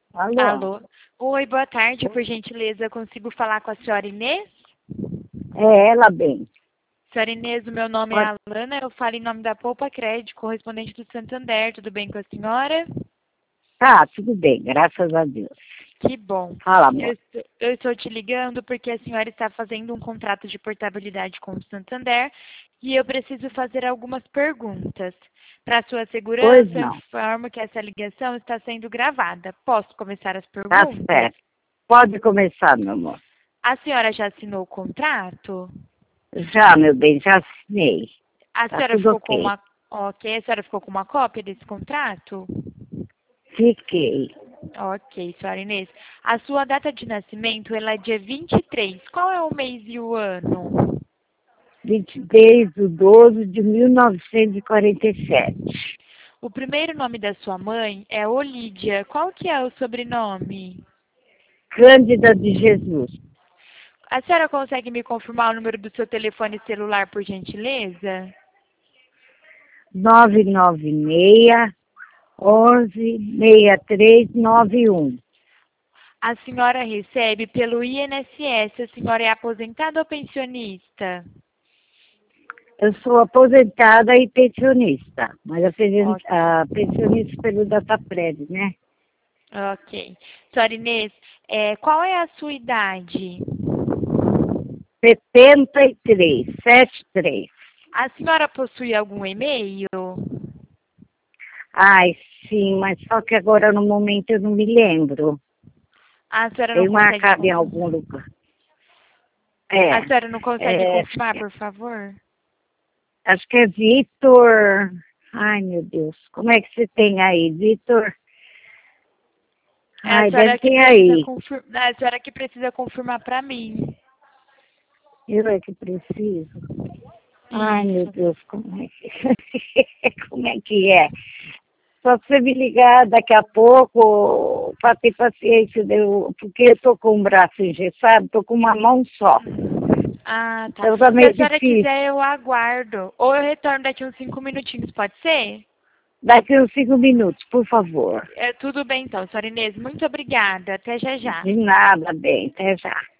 Alô? Alô? Oi, boa tarde, por gentileza. Eu consigo falar com a senhora Inês? É ela, bem. Senhora Inês, o meu nome é Pode... Alana, eu falo em nome da Poupa Crédito, correspondente do Santander. Tudo bem com a senhora? Tá, tudo bem, graças a Deus. Que bom. Fala, Eu amor. estou, eu estou te ligando porque a senhora está fazendo um contrato de portabilidade com o Santander e eu preciso fazer algumas perguntas. Para sua Pois segurança, eu não, informo que essa ligação está sendo gravada. Posso começar as tá perguntas? certo. Pode começar, meu amor. A senhora já assinou o contrato? Já, meu bem, já assinei. A Tá senhora tudo ficou com ok. uma. Ok, a senhora ficou com uma cópia desse contrato? Fiquei. Ok, senhora Inês. A sua data de nascimento, ela é dia 23. Qual é o mês e o ano? 23/12/1947. O primeiro nome da sua mãe é Olídia. Qual que é o sobrenome? Cândida de Jesus. A senhora consegue me confirmar o número do seu telefone celular, por gentileza? 996-11-6391. A senhora recebe pelo INSS. A senhora é aposentada ou pensionista? Eu sou aposentada e pensionista, mas Ok. a pensionista pelo Dataprev, né? Ok. Senhora Inês, qual é a sua idade? 73, 73. A senhora possui algum e-mail? Ai, sim, mas só que agora no momento eu não me lembro. A senhora não Tem consegue marcado em confirmar? algum lugar. A É, senhora não consegue é confirmar, por favor? acho que é Vitor. Ai, meu Deus, como é que você tem aí? Vitor? É a Ai, deve senhora que ter precisa aí. confirmar, a senhora que precisa confirmar para mim. Eu é que preciso. Ai, meu Isso. Deus, como é que, como é que é? Só pra você me ligar daqui a pouco, para ter paciência, porque eu tô com o braço engessado, tô com uma mão só. Ah, tá. Então tá Se a meio senhora difícil. quiser, eu aguardo. Ou eu retorno daqui uns 5 minutinhos, pode ser? Daqui uns 5 minutos, por favor. É, tudo bem então, senhora Inês. Muito obrigada. Até já já. De nada, bem, até já.